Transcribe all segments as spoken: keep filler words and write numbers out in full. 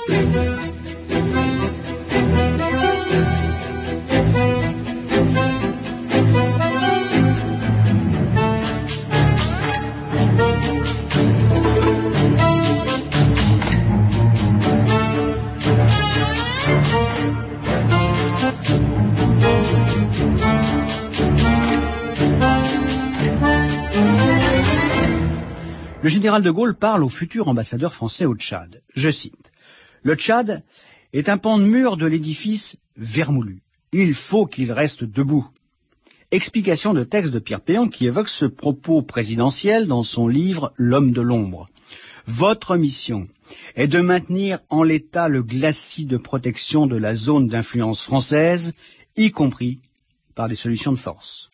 Le général de Gaulle parle au futur ambassadeur français au Tchad. Je cite. « Le Tchad est un pan de mur de l'édifice vermoulu. Il faut qu'il reste debout. » Explication de texte de Pierre Péan qui évoque ce propos présidentiel dans son livre « L'homme de l'ombre ». Votre mission est de maintenir en l'état le glacis de protection de la zone d'influence française, y compris par des solutions de force.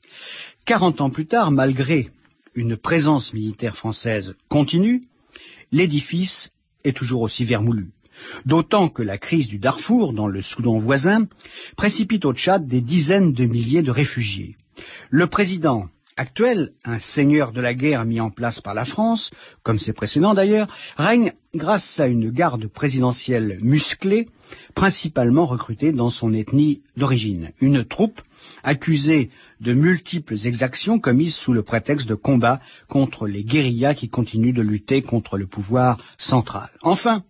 Quarante ans plus tard, malgré une présence militaire française continue, l'édifice est toujours aussi vermoulu. D'autant que la crise du Darfour, dans le Soudan voisin, précipite au Tchad des dizaines de milliers de réfugiés. Le président actuel, un seigneur de la guerre mis en place par la France, comme ses précédents d'ailleurs, règne grâce à une garde présidentielle musclée, principalement recrutée dans son ethnie d'origine. Une troupe accusée de multiples exactions commises sous le prétexte de combat contre les guérillas qui continuent de lutter contre le pouvoir central. Enfin,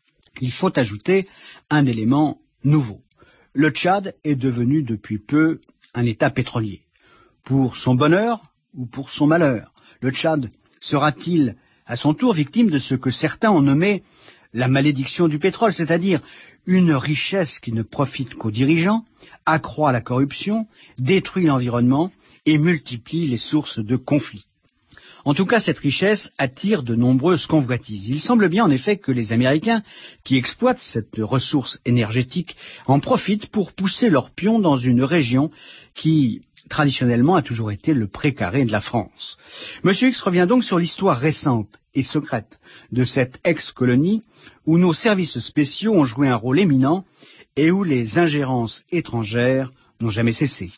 il faut ajouter un élément nouveau. Le Tchad est devenu depuis peu un État pétrolier. Pour son bonheur ou pour son malheur, le Tchad sera-t-il à son tour victime de ce que certains ont nommé la malédiction du pétrole, c'est-à-dire une richesse qui ne profite qu'aux dirigeants, accroît la corruption, détruit l'environnement et multiplie les sources de conflits. En tout cas, cette richesse attire de nombreuses convoitises. Il semble bien en effet que les Américains, qui exploitent cette ressource énergétique, en profitent pour pousser leurs pions dans une région qui traditionnellement a toujours été le précaré de la France. Monsieur X revient donc sur l'histoire récente et secrète de cette ex-colonie où nos services spéciaux ont joué un rôle éminent et où les ingérences étrangères n'ont jamais cessé.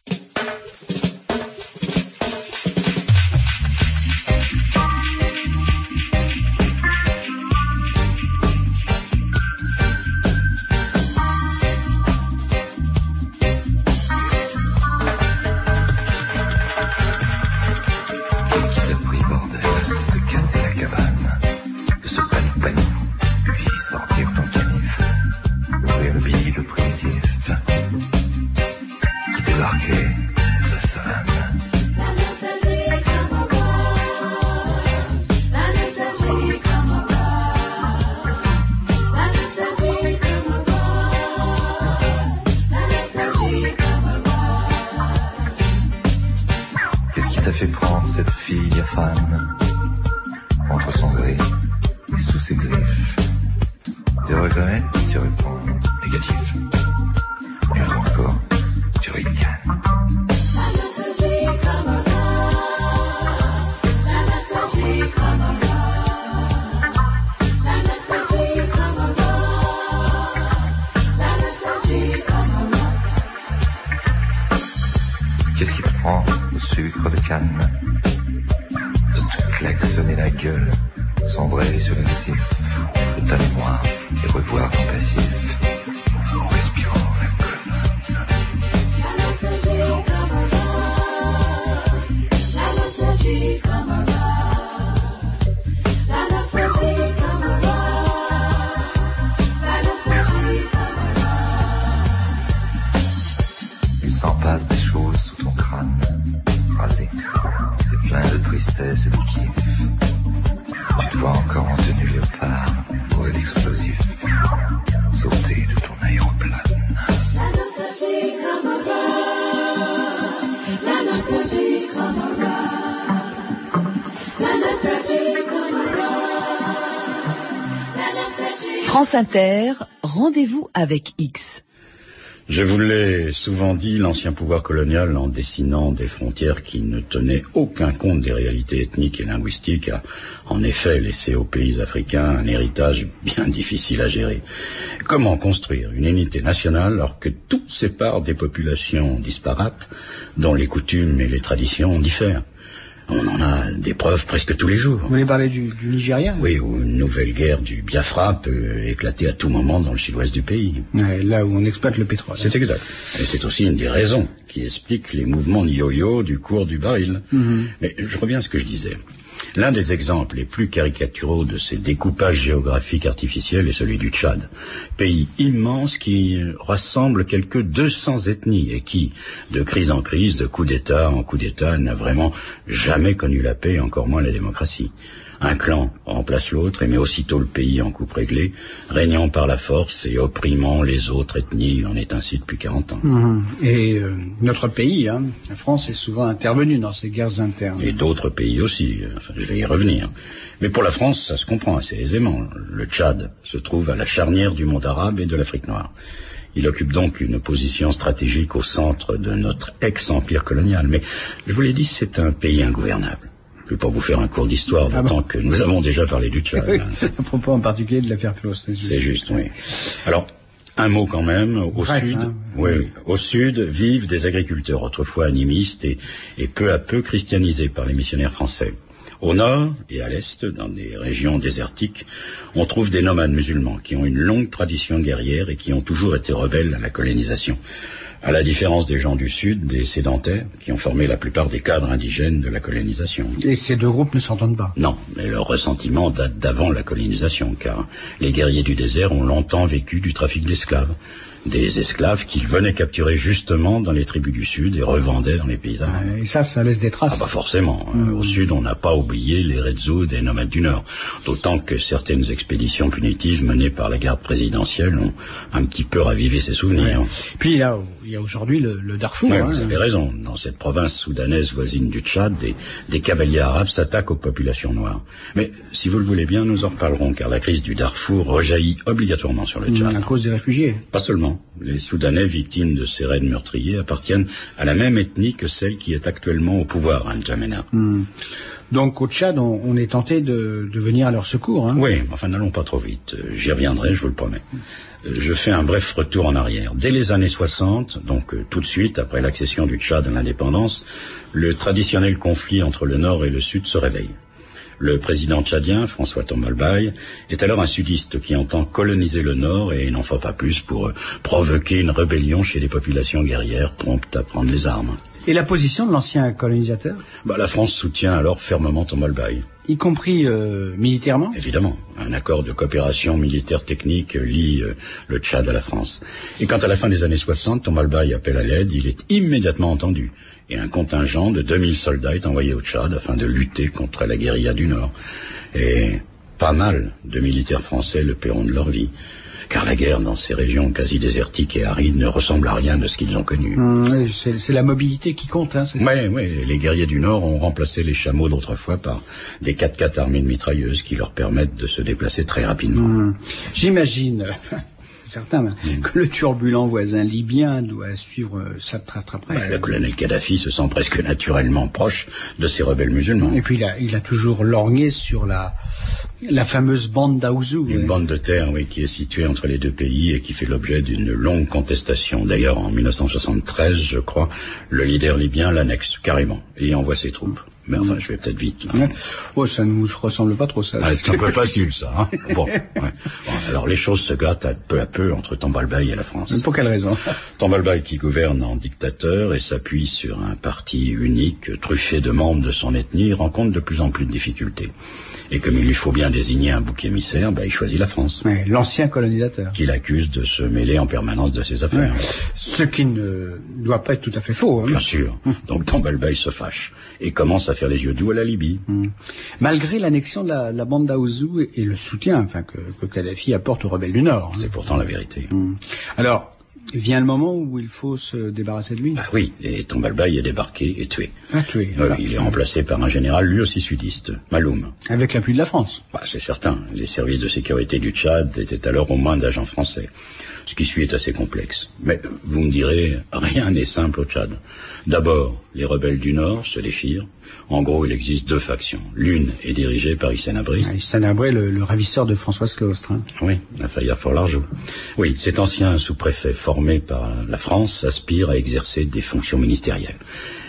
France Inter, rendez-vous avec X. Je vous l'ai souvent dit, l'ancien pouvoir colonial, en dessinant des frontières qui ne tenaient aucun compte des réalités ethniques et linguistiques, a en effet laissé aux pays africains un héritage bien difficile à gérer. Comment construire une unité nationale alors que tout sépare des populations disparates, dont les coutumes et les traditions diffèrent ? On en a des preuves presque tous les jours. Vous voulez parler du, du Nigeria? Oui, où une nouvelle guerre du Biafra peut éclater à tout moment dans le sud-ouest du pays. Ouais, là où on exploite le pétrole. C'est exact. Et c'est aussi une des raisons qui explique les mouvements de yo-yo du cours du baril. Mm-hmm. Mais je reviens à ce que je disais. L'un des exemples les plus caricaturaux de ces découpages géographiques artificiels est celui du Tchad, pays immense qui rassemble quelques deux cents ethnies et qui, de crise en crise, de coup d'État en coup d'État, n'a vraiment jamais connu la paix, encore moins la démocratie. Un clan remplace l'autre et met aussitôt le pays en coupe réglée, régnant par la force et opprimant les autres ethnies. Il en est ainsi depuis quarante ans. Mmh. Et euh, notre pays, hein, la France, est souvent intervenue dans ces guerres internes. Et d'autres pays aussi, enfin, je vais y revenir. Mais pour la France, ça se comprend assez aisément. Le Tchad se trouve à la charnière du monde arabe et de l'Afrique noire. Il occupe donc une position stratégique au centre de notre ex-empire colonial. Mais, je vous l'ai dit, c'est un pays ingouvernable. Je ne vais pas vous faire un cours d'histoire, d'autant ah bon que nous avons déjà parlé du Tchad. Oui, à propos en particulier de l'affaire Claus. C'est juste, oui. Alors, un mot quand même. Au Bref, sud, hein, oui, oui, au sud vivent des agriculteurs autrefois animistes et, et peu à peu christianisés par les missionnaires français. Au nord et à l'est, dans des régions désertiques, on trouve des nomades musulmans qui ont une longue tradition guerrière et qui ont toujours été rebelles à la colonisation. À la différence des gens du Sud, des sédentaires, qui ont formé la plupart des cadres indigènes de la colonisation. Et ces deux groupes ne s'entendent pas? Non, mais leur ressentiment date d'avant la colonisation, car les guerriers du désert ont longtemps vécu du trafic d'esclaves. Des esclaves qu'ils venaient capturer justement dans les tribus du Sud et revendaient dans les pays arabes. Et ça, ça laisse des traces. Ah bah forcément. Mmh. Au Sud, on n'a pas oublié les Redzous des nomades du Nord. D'autant que certaines expéditions punitives menées par la garde présidentielle ont un petit peu ravivé ces souvenirs. Ouais. Puis là, il y a aujourd'hui le, le Darfour. Ouais, hein. Vous avez raison. Dans cette province soudanaise voisine du Tchad, des, des cavaliers arabes s'attaquent aux populations noires. Mais si vous le voulez bien, nous en reparlerons, car la crise du Darfour rejaillit obligatoirement sur le Tchad. À cause des réfugiés. Pas seulement. Les Soudanais victimes de ces raids meurtriers appartiennent à la même ethnie que celle qui est actuellement au pouvoir à N'Djamena. Mmh. Donc au Tchad, on, on est tenté de, de venir à leur secours. Hein. Oui, enfin n'allons pas trop vite. J'y reviendrai, je vous le promets. Je fais un bref retour en arrière. Dès les années soixante, donc euh, tout de suite après l'accession du Tchad à l'indépendance, le traditionnel conflit entre le Nord et le Sud se réveille. Le président tchadien, François Tombalbaye, est alors un sudiste qui entend coloniser le Nord et il n'en faut pas plus pour euh, provoquer une rébellion chez les populations guerrières promptes à prendre les armes. Et la position de l'ancien colonisateur? Bah, la France soutient alors fermement Tombalbaye. Y compris euh, militairement? Évidemment. Un accord de coopération militaire technique lie euh, le Tchad à la France. Et quand à la fin des années soixante, Tombalbaye appelle à l'aide, il est immédiatement entendu. Et un contingent de deux mille soldats est envoyé au Tchad afin de lutter contre la guérilla du Nord. Et pas mal de militaires français le paieront de leur vie. Car la guerre dans ces régions quasi désertiques et arides ne ressemble à rien de ce qu'ils ont connu. Mmh, c'est, c'est la mobilité qui compte. Hein, oui, oui. Les guerriers du Nord ont remplacé les chameaux d'autrefois par des quatre-quatre armées de mitrailleuses qui leur permettent de se déplacer très rapidement. Mmh. J'imagine... certain, mmh. que le turbulent voisin libyen doit suivre ça très très près. Bah, le colonel Kadhafi se sent presque naturellement proche de ces rebelles musulmans. Et puis il a, il a toujours lorgné sur la, la fameuse bande d'Aouzou. Une oui. bande de terre, oui, qui est située entre les deux pays et qui fait l'objet d'une longue contestation. D'ailleurs, en mille neuf cent soixante-treize, je crois, le leader libyen l'annexe carrément et y envoie ses troupes. Mais enfin, je vais peut-être vite. Là. Ouais. Oh, ça ne nous ressemble pas trop, ça. Ah, c'est un peu facile, ça. Hein bon, ouais. Bon, alors les choses se gâtent à peu à peu entre Tombalbaye et la France. Mais pour quelle raison? Tombalbaye qui gouverne en dictateur et s'appuie sur un parti unique, truffé de membres de son ethnie, rencontre de plus en plus de difficultés. Et comme il lui faut bien désigner un bouc émissaire, bah, il choisit la France. Ouais, l'ancien colonisateur. Qui l'accuse de se mêler en permanence de ses affaires. Ouais. Ce qui ne doit pas être tout à fait faux. Hein. Bien sûr. Donc Tombalbaye se fâche et commence à faire les yeux doux à la Libye. Hum. Malgré l'annexion de la, la bande d'Aouzou et, et le soutien enfin, que, que Kadhafi apporte aux rebelles du Nord. C'est hein. pourtant la vérité. Hum. Alors, vient le moment où il faut se débarrasser de lui. Bah oui, et Tombalbaye est débarqué et tué. Ah, tué. Euh, il est remplacé par un général lui aussi sudiste, Maloum. Avec l'appui de la France. Bah, c'est certain. Les services de sécurité du Tchad étaient alors aux mains d'agents français. Ce qui suit est assez complexe. Mais vous me direz, rien n'est simple au Tchad. D'abord, les rebelles du Nord se déchirent. En gros, il existe deux factions. L'une est dirigée par Hissène Habré. Ah, Hissène Habré, le, le ravisseur de Françoise Claustre. Hein. Oui, la faillite fort l'argent. Oui, cet ancien sous-préfet formé par la France aspire à exercer des fonctions ministérielles.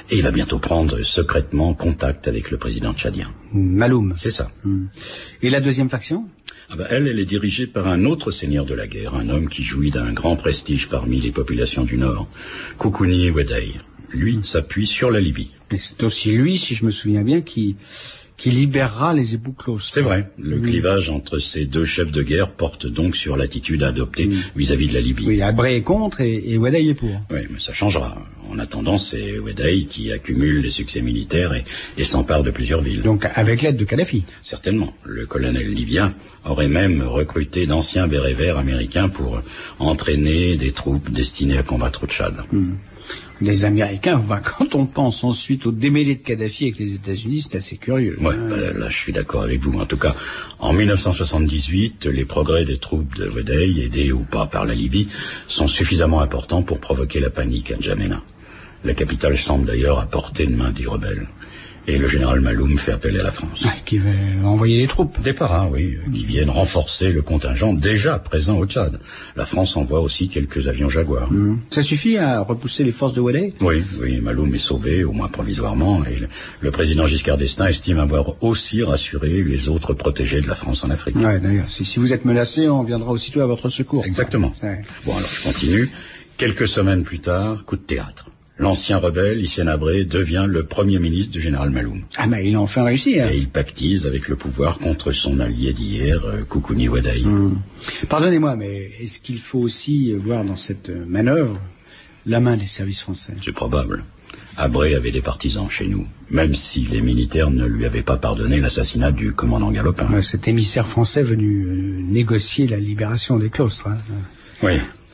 Et il va bientôt prendre secrètement contact avec le président tchadien. Maloum. C'est ça. Et la deuxième faction ? Ah ben, elle, elle est dirigée par un autre seigneur de la guerre, un homme qui jouit d'un grand prestige parmi les populations du Nord, Koukouni Wedei. Lui s'appuie sur la Libye. Et c'est aussi lui, si je me souviens bien, qui... qui libérera les ébous clos. C'est vrai. Le oui. clivage entre ces deux chefs de guerre porte donc sur l'attitude à adopter oui. vis-à-vis de la Libye. Oui, Habré est contre et, et Wedei est pour. Oui, mais ça changera. En attendant, c'est Wedei qui accumule les succès militaires et, et s'empare de plusieurs villes. Donc avec l'aide de Kadhafi. Certainement. Le colonel libyen aurait même recruté d'anciens bérets verts américains pour entraîner des troupes destinées à combattre au Tchad. Mmh. Les Américains, ben, quand on pense ensuite au démêlé de Kadhafi avec les États-Unis, c'est assez curieux. Ouais, hein. ben, là je suis d'accord avec vous. En tout cas, en mille neuf cent soixante-dix-huit, les progrès des troupes de Wedei, aidés ou pas par la Libye, sont suffisamment importants pour provoquer la panique à N'Djamena. La capitale semble d'ailleurs à portée de main des rebelles. Et le général Maloum fait appel à la France. Ah, qui va envoyer des troupes. Des paras, oui, qui viennent renforcer le contingent déjà présent au Tchad. La France envoie aussi quelques avions Jaguar. Mmh. Ça suffit à repousser les forces de Wedei ? Oui, oui, Maloum est sauvé, au moins provisoirement, et le, le président Giscard d'Estaing estime avoir aussi rassuré les autres protégés de la France en Afrique. Ouais, d'ailleurs, si, si vous êtes menacé, on viendra aussitôt à votre secours. Exactement. Ouais. Bon, alors je continue. Quelques semaines plus tard, coup de théâtre. L'ancien rebelle, Hissène Habré, devient le premier ministre du général Maloum. Ah, mais il a enfin réussi, hein. Et il pactise avec le pouvoir contre son allié d'hier, euh, Koukouni Wedei. Mmh. Pardonnez-moi, mais est-ce qu'il faut aussi voir dans cette manœuvre la main des services français ? C'est probable. Habré avait des partisans chez nous, même si les militaires ne lui avaient pas pardonné l'assassinat du commandant Galopin. Ouais, cet émissaire français venu euh, négocier la libération des claustres. Hein. Oui.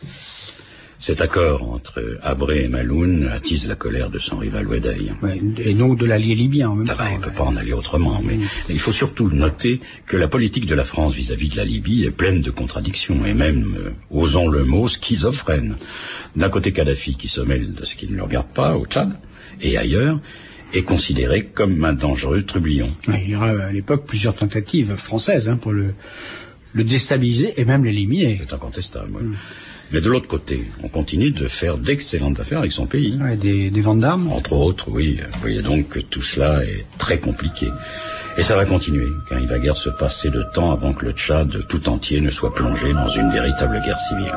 Cet accord entre Habré et Maloum attise la colère de son rival Wedei. Ouais, et donc de l'allié libyen en même ah temps. Ben, il ne ouais. peut pas en aller autrement, mais il faut surtout noter que la politique de la France vis-à-vis de la Libye est pleine de contradictions, et même, euh, osons le mot, schizophrène. D'un côté, Kadhafi, qui se mêle de ce qui ne le regarde pas au Tchad, et ailleurs, est considéré comme un dangereux trublion. Ouais, il y aura à l'époque plusieurs tentatives françaises hein, pour le, le déstabiliser et même l'éliminer. C'est incontestable, oui. Mm. Mais de l'autre côté, on continue de faire d'excellentes affaires avec son pays. Ouais, des, des ventes d'armes. Entre autres, oui. Vous voyez donc que tout cela est très compliqué. Et ça va continuer, car il va guère se passer de temps avant que le Tchad tout entier ne soit plongé dans une véritable guerre civile.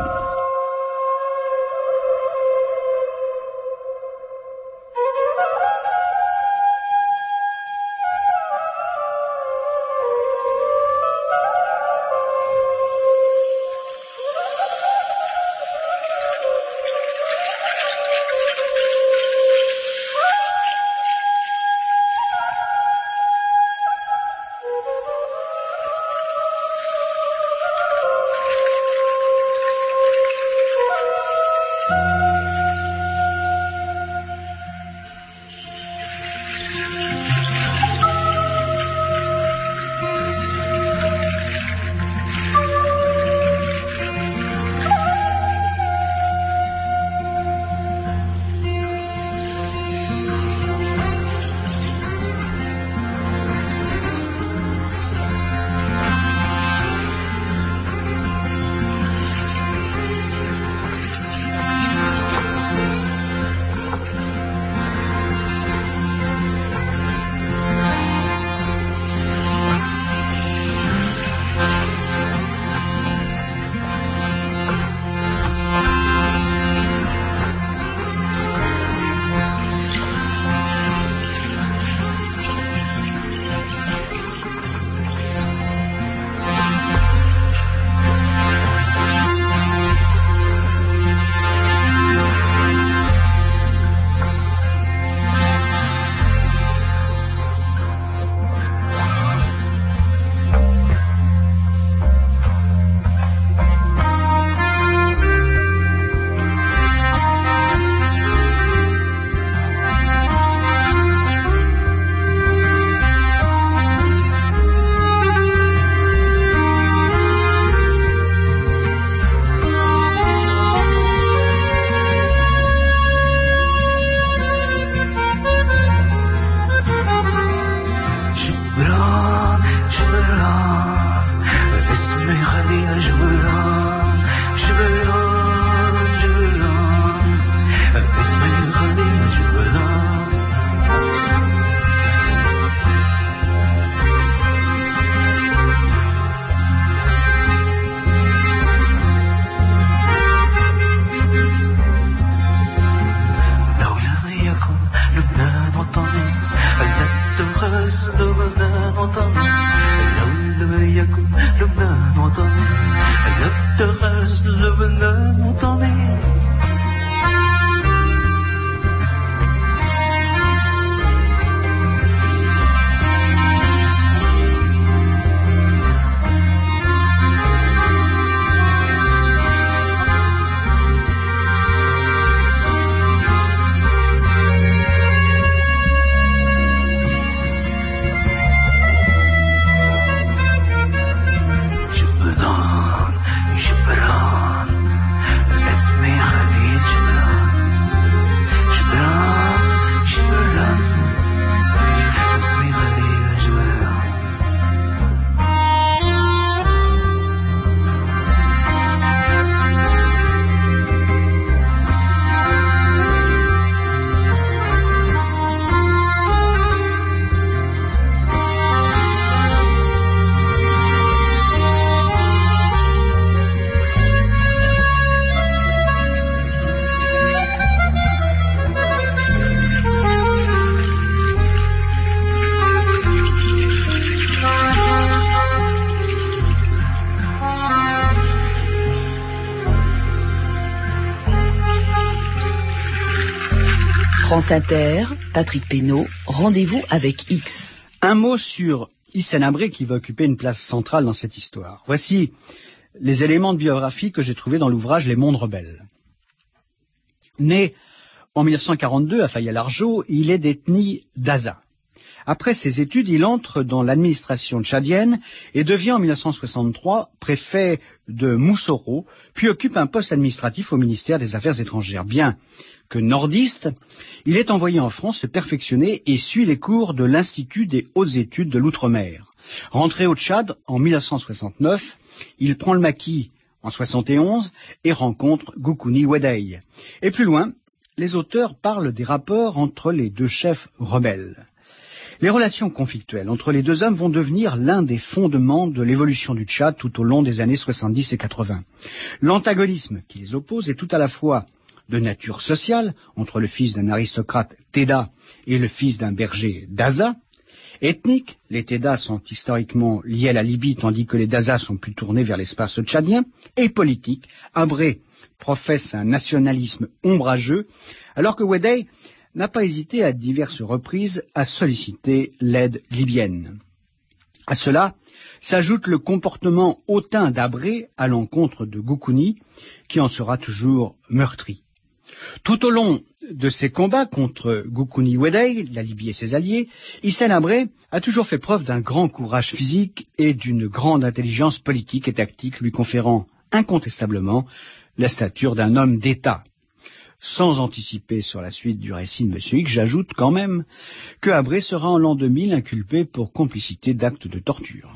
France Inter, Patrick Pénaud, rendez-vous avec X. Un mot sur Hissène Habré qui va occuper une place centrale dans cette histoire. Voici les éléments de biographie que j'ai trouvés dans l'ouvrage Les Mondes rebelles. Né en mille neuf cent quarante-deux à Faya-Largeau, il est d'ethnie Daza. Après ses études, il entre dans l'administration tchadienne et devient en mille neuf cent soixante-trois préfet de Moussoro, puis occupe un poste administratif au ministère des Affaires étrangères. Bien que nordiste, il est envoyé en France se perfectionner et suit les cours de l'Institut des hautes études de l'outre-mer. Rentré au Tchad en mille neuf cent soixante-neuf, il prend le maquis en soixante et onze et rencontre Goukouni Weddey. Et plus loin, les auteurs parlent des rapports entre les deux chefs rebelles. Les relations conflictuelles entre les deux hommes vont devenir l'un des fondements de l'évolution du Tchad tout au long des années soixante-dix et quatre-vingts. L'antagonisme qui les oppose est tout à la fois de nature sociale, entre le fils d'un aristocrate Teda et le fils d'un berger Daza, ethnique, les Teda sont historiquement liés à la Libye tandis que les Daza sont plus tournés vers l'espace tchadien, et politique, Habré professe un nationalisme ombrageux, alors que Weddey n'a pas hésité à diverses reprises à solliciter l'aide libyenne. À cela s'ajoute le comportement hautain d'Habré à l'encontre de Goukouni, qui en sera toujours meurtri. Tout au long de ces combats contre Goukouni Weddey, la Libye et ses alliés, Hissène Habré a toujours fait preuve d'un grand courage physique et d'une grande intelligence politique et tactique, lui conférant incontestablement la stature d'un homme d'État. Sans anticiper sur la suite du récit de M. X, j'ajoute quand même que Habré sera en l'an deux mille inculpé pour complicité d'actes de torture.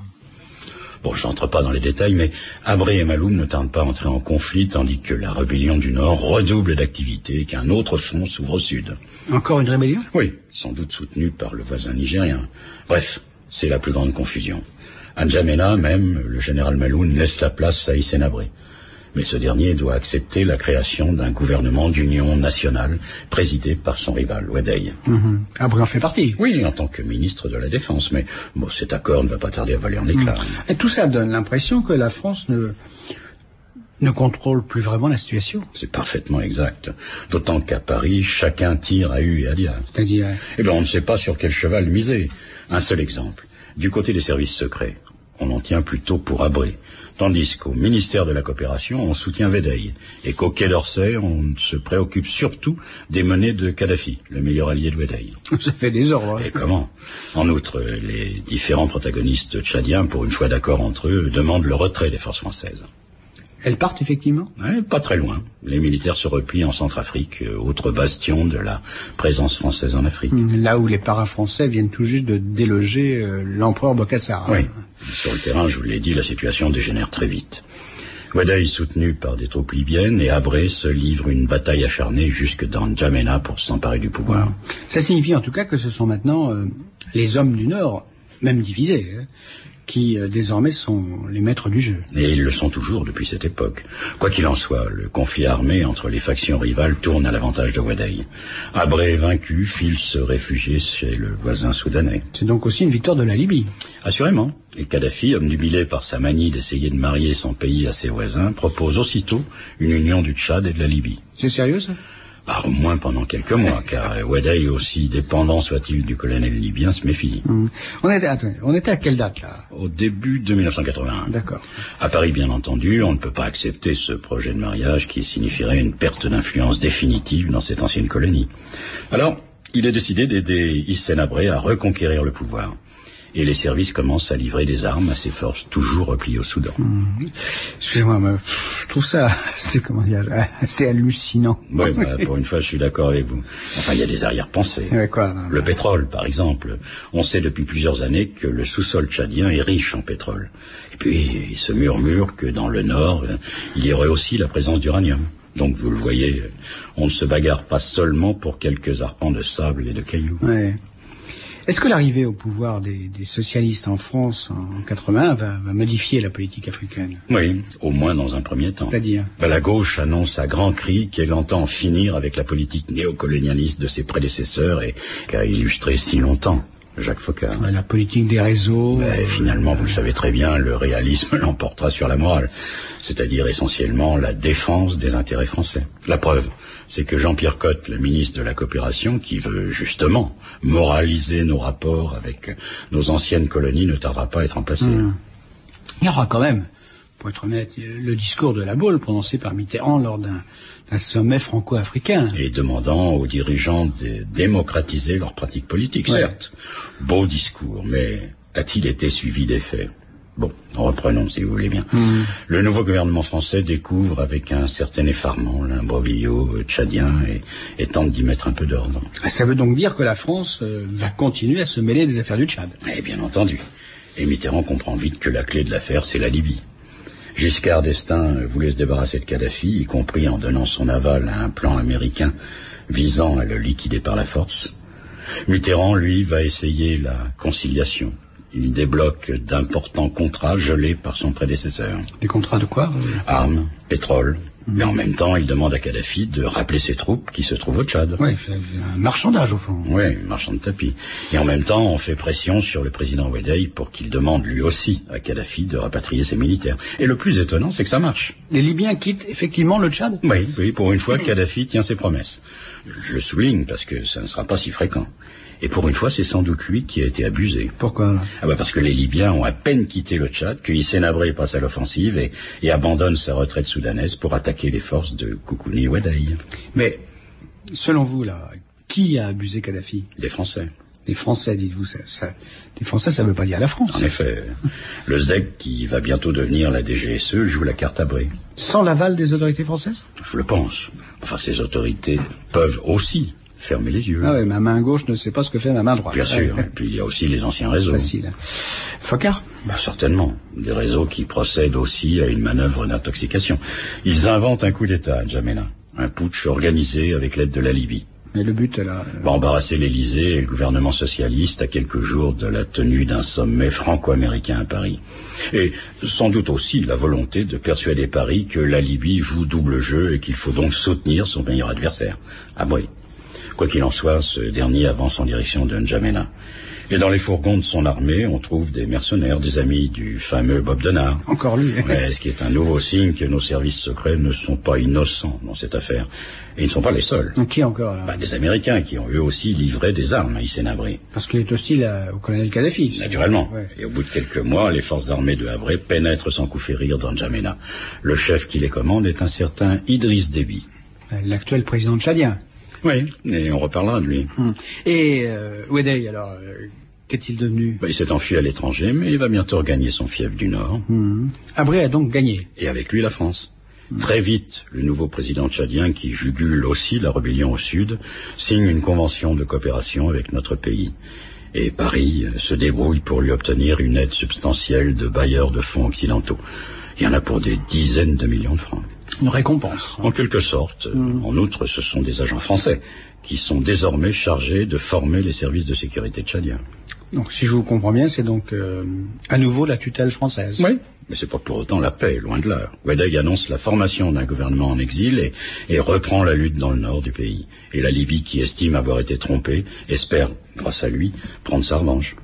Bon, je n'entre pas dans les détails, mais Habré et Maloum ne tardent pas à entrer en conflit, tandis que la rébellion du Nord redouble d'activité et qu'un autre front s'ouvre au Sud. Encore une rébellion ? Oui, sans doute soutenue par le voisin nigérien. Bref, c'est la plus grande confusion. À N'Djamena, même, le général Maloum laisse la place à Hissène Habré. Mais ce dernier doit accepter la création d'un gouvernement d'union nationale présidé par son rival, Weddey. Mmh. Habré en fait partie. Oui, en tant que ministre de la Défense, mais bon, cet accord ne va pas tarder à voler en éclats. Mmh. Et tout ça donne l'impression que la France ne, ne contrôle plus vraiment la situation. C'est parfaitement exact. D'autant qu'à Paris, chacun tire à U et à Dia. C'est-à-dire... Eh bien, on ne sait pas sur quel cheval miser. Un seul exemple. Du côté des services secrets, on en tient plutôt pour Habré. Tandis qu'au ministère de la Coopération, on soutient Weddey, et qu'au Quai d'Orsay, on se préoccupe surtout des menées de Kadhafi, le meilleur allié de Weddey. Ça fait des ordres. Et comment ? En outre, les différents protagonistes tchadiens, pour une fois d'accord entre eux, demandent le retrait des forces françaises. Elles partent effectivement ? Ouais, pas très loin. Les militaires se replient en Centrafrique, autre bastion de la présence française en Afrique. Là où les parrains français viennent tout juste de déloger euh, l'empereur Bokassa. Oui. Sur le terrain, je vous l'ai dit, la situation dégénère très vite. Weddey soutenu par des troupes libyennes et Habré se livre une bataille acharnée jusque dans N'Djamena pour s'emparer du pouvoir. Ça signifie en tout cas que ce sont maintenant euh, les hommes du Nord, même divisés, hein, qui euh, désormais sont les maîtres du jeu. Et ils le sont toujours depuis cette époque. Quoi qu'il en soit, le conflit armé entre les factions rivales tourne à l'avantage de Weddey. Habré vaincu, file se réfugier chez le voisin soudanais. C'est donc aussi une victoire de la Libye. Assurément. Et Kadhafi, obnubilé par sa manie d'essayer de marier son pays à ses voisins, propose aussitôt une union du Tchad et de la Libye. C'est sérieux ça ? Bah, au moins pendant quelques mois, car Weddey, aussi dépendant soit-il du colonel libyen, se méfie. Mmh. On était, attendez, on était à quelle date, là ? Au début de mille neuf cent quatre-vingt-un. D'accord. À Paris, bien entendu, on ne peut pas accepter ce projet de mariage qui signifierait une perte d'influence définitive dans cette ancienne colonie. Alors, il est décidé d'aider Hissène Habré à reconquérir le pouvoir. Et les services commencent à livrer des armes à ces forces toujours repliées au Soudan. Mmh. Excusez-moi, mais je trouve ça, c'est comment dire, assez hallucinant. Oui, bah, pour une fois, je suis d'accord avec vous. Enfin, il y a des arrière-pensées. Ouais, quoi, non, le non. pétrole, par exemple. On sait depuis plusieurs années que le sous-sol tchadien est riche en pétrole. Et puis, il se murmure que dans le nord, il y aurait aussi la présence d'uranium. Donc, vous le voyez, on ne se bagarre pas seulement pour quelques arpents de sable et de cailloux. Ouais. Est-ce que l'arrivée au pouvoir des, des socialistes en France en quatre-vingt-un va, va modifier la politique africaine ? Oui, au moins dans un premier temps. C'est-à-dire ? Ben, la gauche annonce à grands cris qu'elle entend en finir avec la politique néocolonialiste de ses prédécesseurs et qu'a illustré si longtemps. Jacques Foccart. Ouais, la politique des réseaux... Mais finalement, vous le savez très bien, le réalisme l'emportera sur la morale. C'est-à-dire essentiellement la défense des intérêts français. La preuve, c'est que Jean-Pierre Cotte, le ministre de la Coopération, qui veut justement moraliser nos rapports avec nos anciennes colonies, ne tardera pas à être remplacé. Mmh. Il y aura quand même, pour être honnête, le discours de La Baule prononcé par Mitterrand lors d'un, d'un sommet franco-africain. Et demandant aux dirigeants de démocratiser leurs pratiques politiques, ouais. Certes. Beau discours, mais a-t-il été suivi des faits ? Bon, reprenons si vous voulez bien. Mmh. Le nouveau gouvernement français découvre avec un certain effarement l'imbroglio tchadien et, et tente d'y mettre un peu d'ordre. Ça veut donc dire que la France euh, va continuer à se mêler des affaires du Tchad ? Eh bien entendu. Et Mitterrand comprend vite que la clé de l'affaire, c'est la Libye. Giscard d'Estaing voulait se débarrasser de Kadhafi, y compris en donnant son aval à un plan américain visant à le liquider par la force. Mitterrand, lui, va essayer la conciliation. Il débloque d'importants contrats gelés par son prédécesseur. Des contrats de quoi ? Armes, pétrole. Mmh. Mais en même temps, il demande à Kadhafi de rappeler ses troupes qui se trouvent au Tchad. Oui, c'est un marchandage au fond. Oui, marchand de tapis. Et en même temps, on fait pression sur le président Ouédaï pour qu'il demande lui aussi à Kadhafi de rapatrier ses militaires. Et le plus étonnant, c'est que ça marche. Les Libyens quittent effectivement le Tchad ? Oui, oui, pour une fois, Kadhafi tient ses promesses. Je le souligne parce que ça ne sera pas si fréquent. Et pour une fois, c'est sans doute lui qui a été abusé. Pourquoi là ? Ah bah parce que les Libyens ont à peine quitté le Tchad, que Hissène Habré passe à l'offensive et, et abandonne sa retraite soudanaise pour attaquer les forces de Koukouni Ouédaï. Mais, selon vous, là, qui a abusé Kadhafi ? Des Français. Les Français, dites-vous, ça, ça, les Français, ça veut pas dire la France. En effet. Le Z E C, qui va bientôt devenir la D G S E, joue la carte Habré. Sans l'aval des autorités françaises ? Je le pense. Enfin, ces autorités peuvent aussi fermer les yeux. Ah oui, ma main gauche ne sait pas ce que fait ma main droite. Bien sûr. Et puis il y a aussi les anciens réseaux. Facile. Foccart ? Bah, certainement. Des réseaux qui procèdent aussi à une manœuvre d'intoxication. Ils inventent un coup d'État à N'Djamena. Un putsch organisé avec l'aide de la Libye. Mais le but est là... Va embarrasser l'Élysée et le gouvernement socialiste à quelques jours de la tenue d'un sommet franco-américain à Paris. Et sans doute aussi la volonté de persuader Paris que la Libye joue double jeu et qu'il faut donc soutenir son meilleur adversaire. Ah oui. Quoi qu'il en soit, ce dernier avance en direction de N'Djamena. Et dans les fourgons de son armée, on trouve des mercenaires, des amis du fameux Bob Denard. Encore lui. Ouais, ce qui est un nouveau signe que nos services secrets ne sont pas innocents dans cette affaire. Et ils ne sont pas les seuls. Donc qui encore là ? Bah, des Américains qui ont eux aussi livré des armes à Hissène Habré. Parce qu'il est hostile à, au colonel Kadhafi. Naturellement. Ouais. Et au bout de quelques mois, les forces armées de Habré pénètrent sans coup férir dans N'Djamena. Le chef qui les commande est un certain Idriss Déby. L'actuel président tchadien. Oui, et on reparlera de lui. Hum. Et euh, Ouédaï, alors, euh, qu'est-il devenu ? Bah, il s'est enfui à l'étranger, mais il va bientôt regagner son fief du Nord. Hum. Habré a donc gagné. Et avec lui, la France. Hum. Très vite, le nouveau président tchadien, qui jugule aussi la rébellion au sud, signe une convention de coopération avec notre pays. Et Paris se débrouille pour lui obtenir une aide substantielle de bailleurs de fonds occidentaux. Il y en a pour des dizaines de millions de francs. Une récompense. En quelque sorte. Mmh. En outre, ce sont des agents français qui sont désormais chargés de former les services de sécurité tchadiens. Donc, si je vous comprends bien, c'est donc euh, à nouveau la tutelle française. Oui, mais c'est pas pour autant la paix, loin de là. Ouédaï annonce la formation d'un gouvernement en exil et, et reprend la lutte dans le nord du pays. Et la Libye, qui estime avoir été trompée, espère, grâce à lui, prendre sa revanche.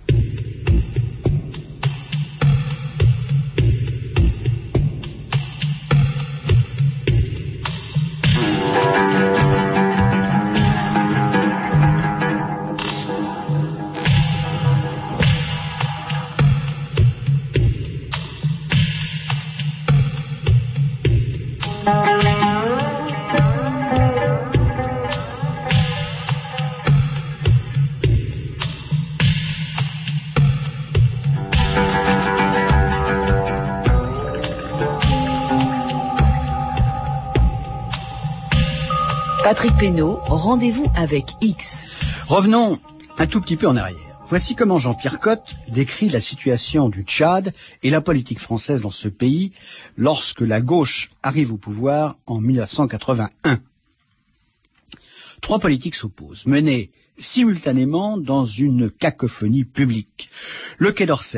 Patrick Pénaud, rendez-vous avec X. Revenons un tout petit peu en arrière. Voici comment Jean-Pierre Cotte décrit la situation du Tchad et la politique française dans ce pays lorsque la gauche arrive au pouvoir en mille neuf cent quatre-vingt-un. Trois politiques s'opposent, menées simultanément dans une cacophonie publique. Le Quai d'Orsay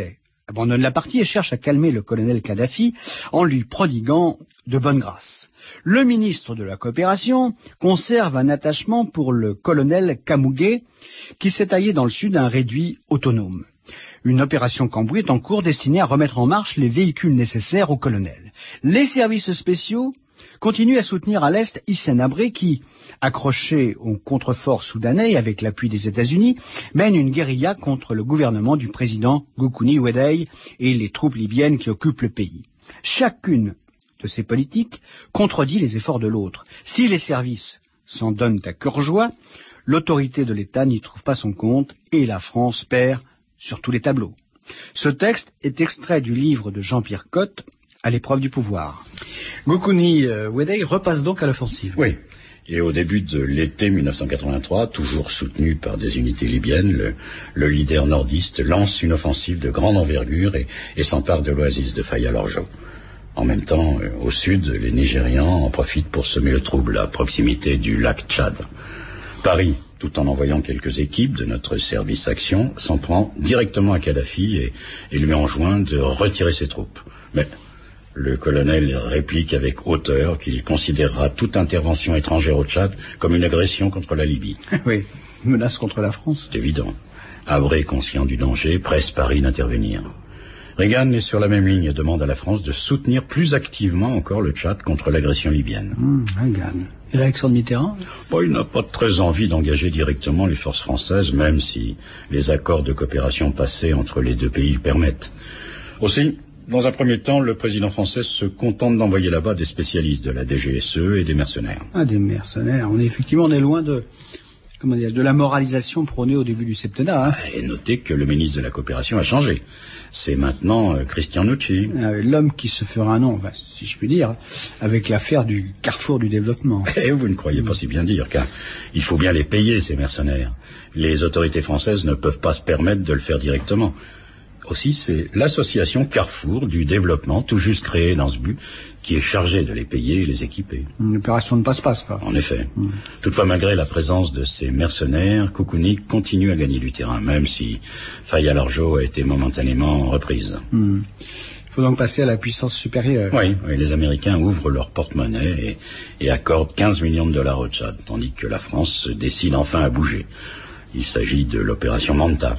abandonne la partie et cherche à calmer le colonel Kadhafi en lui prodiguant de bonne grâce. Le ministre de la Coopération conserve un attachement pour le colonel Kamougué, qui s'est taillé dans le sud un réduit autonome. Une opération Cambouis est en cours destinée à remettre en marche les véhicules nécessaires au colonel. Les services spéciaux continuent à soutenir à l'est Hissène Habré qui, accroché aux contreforts soudanais avec l'appui des États-Unis, mène une guérilla contre le gouvernement du président Goukouni Ouédei et les troupes libyennes qui occupent le pays. Chacune de ces politiques contredit les efforts de l'autre. Si les services s'en donnent à cœur joie, l'autorité de l'État n'y trouve pas son compte et la France perd sur tous les tableaux. Ce texte est extrait du livre de Jean-Pierre Cotte, À l'épreuve du pouvoir. Goukouni Ouédei repasse donc à l'offensive. Oui. Et au début de l'été mille neuf cent quatre-vingt-trois, toujours soutenu par des unités libyennes, le, le leader nordiste lance une offensive de grande envergure et, et s'empare de l'oasis de Faya-Largeau. En même temps, euh, au sud, les Nigérians en profitent pour semer le trouble à proximité du lac Tchad. Paris, tout en envoyant quelques équipes de notre service action, s'en prend directement à Kadhafi et, et lui enjoint de retirer ses troupes. Mais le colonel réplique avec hauteur qu'il considérera toute intervention étrangère au Tchad comme une agression contre la Libye. Oui, une menace contre la France. C'est évident. Habré, conscient du danger, presse Paris d'intervenir. Reagan est sur la même ligne et demande à la France de soutenir plus activement encore le Tchad contre l'agression libyenne. Mmh, Reagan. Et réaction de Mitterrand ? Bon, il n'a pas très envie d'engager directement les forces françaises, même si les accords de coopération passés entre les deux pays le permettent. Aussi, dans un premier temps, le président français se contente d'envoyer là-bas des spécialistes de la D G S E et des mercenaires. Ah, des mercenaires. On est effectivement, on est loin de, comment dire, de la moralisation prônée au début du septennat. Hein. Et notez que le ministre de la Coopération a changé. C'est maintenant euh, Christian Nucci. Euh, l'homme qui se fera un nom, enfin, si je puis dire, avec l'affaire du carrefour du développement. Et vous ne croyez pas si bien dire, car il faut bien les payer, ces mercenaires. Les autorités françaises ne peuvent pas se permettre de le faire directement. Aussi, c'est l'association Carrefour du développement, tout juste créée dans ce but, qui est chargée de les payer et les équiper. Une opération de passe-passe, quoi. En effet. Mm. Toutefois, malgré la présence de ces mercenaires, Goukouni continue à gagner du terrain, même si Faya-Largeau a été momentanément reprise. Mm. Il faut donc passer à la puissance supérieure. Oui, oui, les Américains ouvrent leur porte-monnaie et, et accordent quinze millions de dollars au Tchad, tandis que la France se décide enfin à bouger. Il s'agit de l'opération Manta.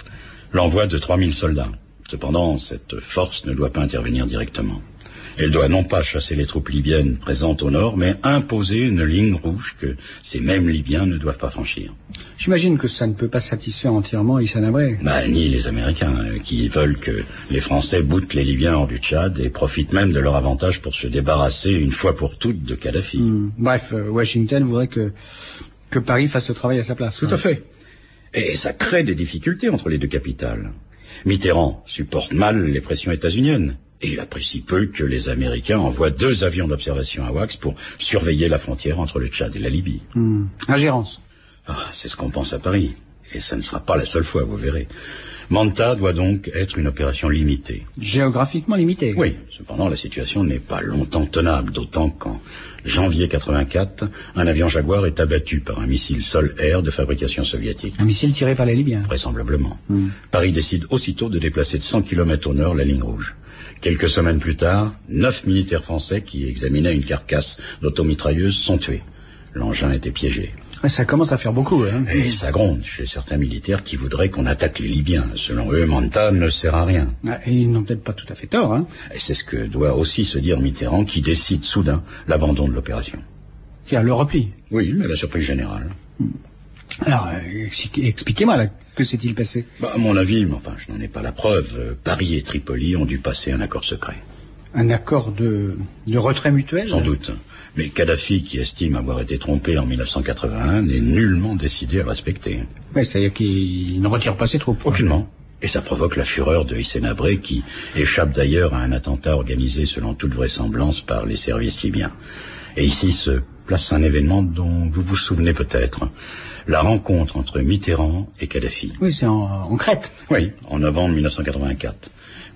L'envoi de trois mille soldats. Cependant, cette force ne doit pas intervenir directement. Elle doit non pas chasser les troupes libyennes présentes au nord, mais imposer une ligne rouge que ces mêmes Libyens ne doivent pas franchir. J'imagine que ça ne peut pas satisfaire entièrement Hissène Habré. Bah, ni les Américains, euh, qui veulent que les Français boutent les Libyens hors du Tchad et profitent même de leur avantage pour se débarrasser une fois pour toutes de Kadhafi. Mmh. Bref, euh, Washington voudrait que, que Paris fasse le travail à sa place. Tout ouais. à fait. Et ça crée des difficultés entre les deux capitales. Mitterrand supporte mal les pressions états-uniennes. Et il apprécie peu que les Américains envoient deux avions d'observation à Wax pour surveiller la frontière entre le Tchad et la Libye. Mmh. Ingérence. Ah, c'est ce qu'on pense à Paris. Et ça ne sera pas la seule fois, vous verrez. Manta doit donc être une opération limitée. Géographiquement limitée. Oui, cependant la situation n'est pas longtemps tenable, d'autant qu'en janvier quatre-vingt-quatre, un avion Jaguar est abattu par un missile sol-air de fabrication soviétique. Un missile tiré par les Libyens. Vraisemblablement. Mmh. Paris décide aussitôt de déplacer de cent kilomètres au nord la ligne rouge. Quelques semaines plus tard, neuf militaires français qui examinaient une carcasse d'automitrailleuse sont tués. L'engin était piégé. Ouais, ça commence à faire beaucoup. Hein. Et ça gronde chez certains militaires qui voudraient qu'on attaque les Libyens. Selon eux, Manta ne sert à rien. Ah, et ils n'ont peut-être pas tout à fait tort. Hein. Et c'est ce que doit aussi se dire Mitterrand, qui décide soudain l'abandon de l'opération. C'est-à-dire le repli. Oui, mais la surprise générale. Alors, euh, expliquez-moi, là, que s'est-il passé? Bah, à mon avis, mais enfin, je n'en ai pas la preuve, euh, Paris et Tripoli ont dû passer un accord secret. Un accord de, de retrait mutuel? Sans doute. Mais Kadhafi, qui estime avoir été trompé en mille neuf cent quatre-vingt-un, n'est nullement décidé à le respecter. Oui, c'est-à-dire qu'il ne retire pas ses troupes. Aucunement. Et ça provoque la fureur de Hissène Habré, qui échappe d'ailleurs à un attentat organisé selon toute vraisemblance par les services libyens. Et ici se place un événement dont vous vous souvenez peut-être. La rencontre entre Mitterrand et Kadhafi. Oui, c'est en, en Crète. Oui, en novembre mille neuf cent quatre-vingt-quatre.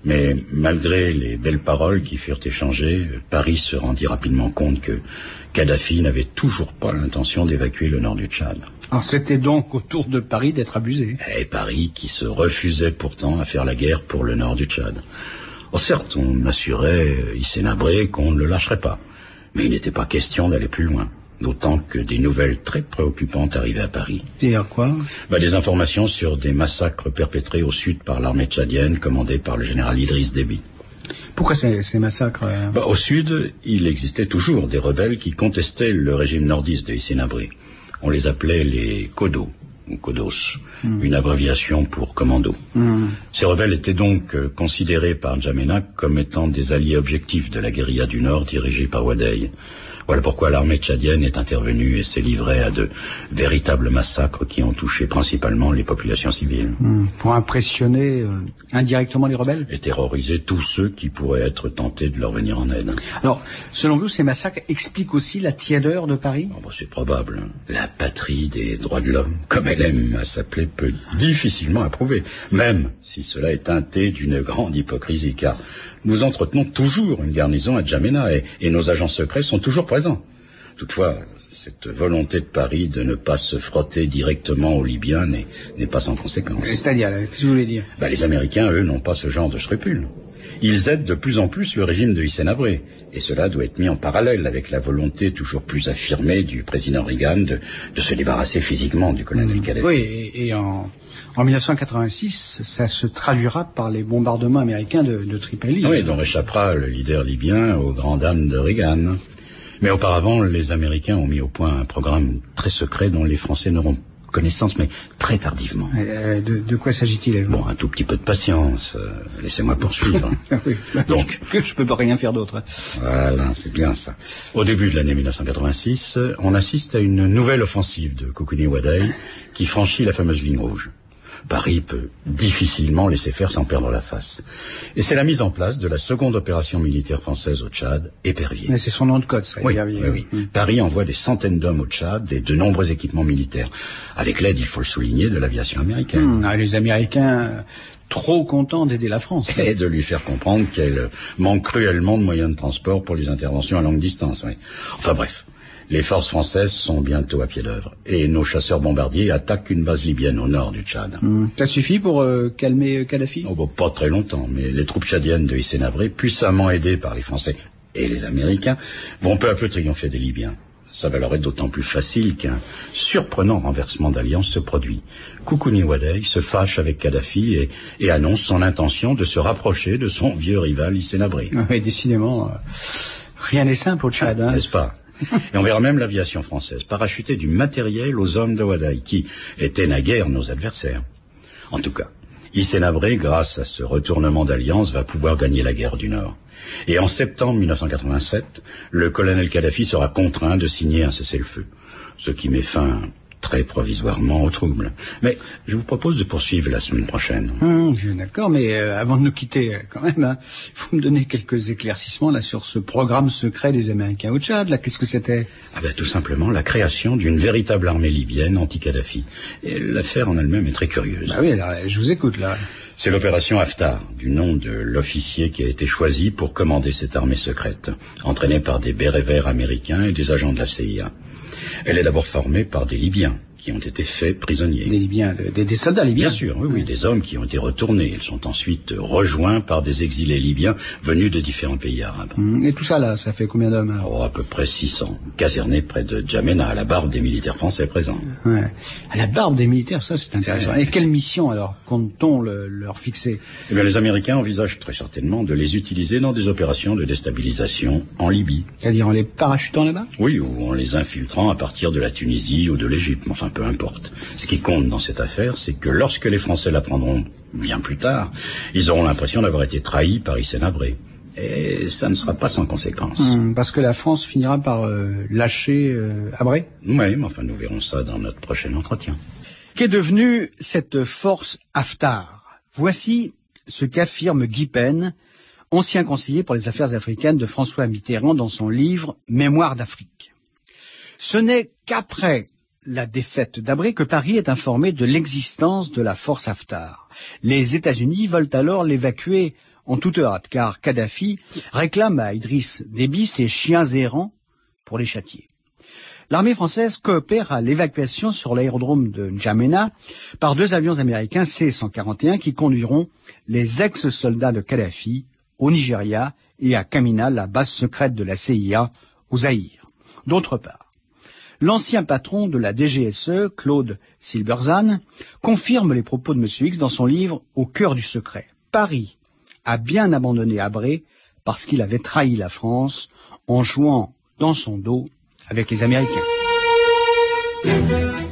Mais malgré les belles paroles qui furent échangées, Paris se rendit rapidement compte que Kadhafi n'avait toujours pas l'intention d'évacuer le nord du Tchad. Alors c'était donc au tour de Paris d'être abusé. Et Paris qui se refusait pourtant à faire la guerre pour le nord du Tchad. Oh, certes, on assurait Hissène Habré qu'on ne le lâcherait pas, mais il n'était pas question d'aller plus loin. D'autant que des nouvelles très préoccupantes arrivaient à Paris. C'est-à-dire quoi? Bah, des informations sur des massacres perpétrés au sud par l'armée tchadienne commandée par le général Idriss Déby. Pourquoi ces, ces massacres euh... bah, Au sud, il existait toujours des rebelles qui contestaient le régime nordiste de Hissène Habré. On les appelait les Kodos, ou Kodos, mm. une abréviation pour commando. Mm. Ces rebelles étaient donc euh, considérés par N'Djamena comme étant des alliés objectifs de la guérilla du Nord dirigée par Wadai. Voilà pourquoi l'armée tchadienne est intervenue et s'est livrée à de véritables massacres qui ont touché principalement les populations civiles. Mmh, pour impressionner euh, indirectement les rebelles? Et terroriser tous ceux qui pourraient être tentés de leur venir en aide. Alors, selon vous, ces massacres expliquent aussi la tiédeur de Paris? Oh, bah, c'est probable. La patrie des droits de l'homme, comme elle aime à s'appeler, peut difficilement approuver, même si cela est teinté d'une grande hypocrisie, car nous entretenons toujours une garnison à N'Djamena et, et nos agents secrets sont toujours présents. Toutefois, cette volonté de Paris de ne pas se frotter directement aux Libyens n'est, n'est pas sans conséquence. C'est-à-dire, qu'est-ce que vous voulez dire? Bah, les Américains, eux, n'ont pas ce genre de scrupules. Ils aident de plus en plus le régime de Hissène Habré, et cela doit être mis en parallèle avec la volonté toujours plus affirmée du président Reagan de, de se débarrasser physiquement du colonel Kadhafi. Oui, et, et en... En mille neuf cent quatre-vingt-six, ça se traduira par les bombardements américains de, de Tripoli. Oui, dont échappera le leader libyen aux grandes dames de Reagan. Mais auparavant, les Américains ont mis au point un programme très secret dont les Français n'auront connaissance, mais très tardivement. Euh, de, de quoi s'agit-il? Bon, un tout petit peu de patience. Euh, laissez-moi poursuivre. Oui, donc, je, je peux pas rien faire d'autre. Voilà, c'est bien ça. Au début de l'année mille neuf cent quatre-vingt-six, on assiste à une nouvelle offensive de Koukouni Wadai qui franchit la fameuse ligne rouge. Paris peut difficilement laisser faire sans perdre la face. Et c'est la mise en place de la seconde opération militaire française au Tchad, Épervier. Mais c'est son nom de code, ça, oui, Épervier. Oui, oui. Mmh. Paris envoie des centaines d'hommes au Tchad et de nombreux équipements militaires, avec l'aide, il faut le souligner, de l'aviation américaine. Mmh, ah, les Américains, trop contents d'aider la France. Et de lui faire comprendre qu'elle manque cruellement de moyens de transport pour les interventions à longue distance. Oui. Enfin bref. Les forces françaises sont bientôt à pied d'œuvre et nos chasseurs bombardiers attaquent une base libyenne au nord du Tchad. Mmh. Ça suffit pour euh, calmer Kadhafi? Oh, bon, pas très longtemps, mais les troupes tchadiennes de Hissène Habré, puissamment aidées par les Français et les Américains, vont peu à peu triompher des Libyens. Ça va leur être d'autant plus facile qu'un surprenant renversement d'alliance se produit. Koukouni Wadai se fâche avec Kadhafi et, et annonce son intention de se rapprocher de son vieux rival Hissène Habré. Oui, décidément, euh, rien n'est simple au Tchad. Hein. N'est-ce pas? Et on verra même l'aviation française parachuter du matériel aux hommes de Wadai, qui étaient naguère nos adversaires. En tout cas, Hissène Habré, grâce à ce retournement d'alliance, va pouvoir gagner la guerre du Nord. Et en septembre mille neuf cent quatre-vingt-sept, le colonel Kadhafi sera contraint de signer un cessez-le-feu, ce qui met fin très provisoirement au trouble. Mais je vous propose de poursuivre la semaine prochaine. Hum, je suis d'accord, mais euh, avant de nous quitter, euh, quand même, hein, il faut me donner quelques éclaircissements là sur ce programme secret des Américains au Tchad. Là, qu'est-ce que c'était? Ah ben tout simplement la création d'une véritable armée libyenne anti-Kadhafi. Et l'affaire en elle-même est très curieuse. Bah oui, alors, je vous écoute là. C'est l'opération Haftar, du nom de l'officier qui a été choisi pour commander cette armée secrète, entraînée par des bérets verts américains et des agents de la C I A. Elle est d'abord formée par des Libyens qui ont été faits prisonniers. Des Libyens, des, des soldats libyens? Bien sûr, oui, oui, des hommes qui ont été retournés. Ils sont ensuite rejoints par des exilés libyens venus de différents pays arabes. Et tout ça, là, ça fait combien d'hommes? Oh, à peu près six cents, casernés près de N'Djamena, à la barbe des militaires français présents. Ouais. À la barbe des militaires, ça, c'est intéressant. Et quelle mission, alors, compte-t-on le, leur fixer? Eh bien, les Américains envisagent très certainement de les utiliser dans des opérations de déstabilisation en Libye. C'est-à-dire en les parachutant là-bas? Oui, ou en les infiltrant à partir de la Tunisie ou de l'Égypte, enfin, peu importe. Ce qui compte dans cette affaire, c'est que lorsque les Français l'apprendront bien plus tard, ils auront l'impression d'avoir été trahis par Hissène Habré. Et ça ne sera pas sans conséquence. Hum, parce que la France finira par euh, lâcher euh, Habré? Oui, mais enfin, nous verrons ça dans notre prochain entretien. Qu'est devenue cette force Haftar? Voici ce qu'affirme Guy Pen, ancien conseiller pour les affaires africaines de François Mitterrand dans son livre « Mémoire d'Afrique ». Ce n'est qu'après la défaite d'Habré que Paris est informé de l'existence de la force Haftar. Les États-Unis veulent alors l'évacuer en toute hâte, car Kadhafi réclame à Idriss Déby ses chiens errants pour les châtier. L'armée française coopère à l'évacuation sur l'aérodrome de N'Djamena par deux avions américains C cent quarante et un qui conduiront les ex-soldats de Kadhafi au Nigeria et à Kamina, la base secrète de la C I A au Zaïre. D'autre part, l'ancien patron de la D G S E, Claude Silberzahn, confirme les propos de M. X dans son livre « Au cœur du secret ». Paris a bien abandonné Habré parce qu'il avait trahi la France en jouant dans son dos avec les Américains.